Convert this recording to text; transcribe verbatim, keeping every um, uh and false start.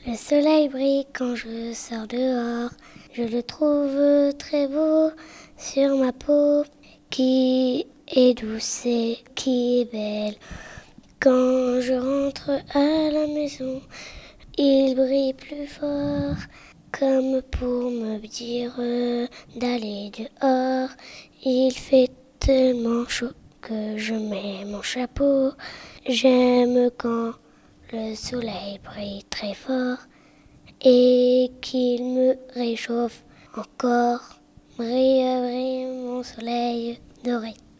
Le soleil brille quand je sors dehors. Je le trouve très beau sur ma peau, qui est douce et qui est belle. Quand je rentre à la maison, il brille plus fort, comme pour me dire d'aller dehors. Il fait tellement chaud que je mets mon chapeau. J'aime quand le soleil brille très fort et qu'il me réchauffe encore. Brille, brille mon soleil doré.